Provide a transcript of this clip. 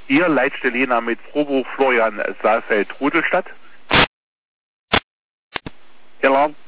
Hier Leitstelle Jena mit Frohbuch Florian Saalfeld Rudelstadt. Jella.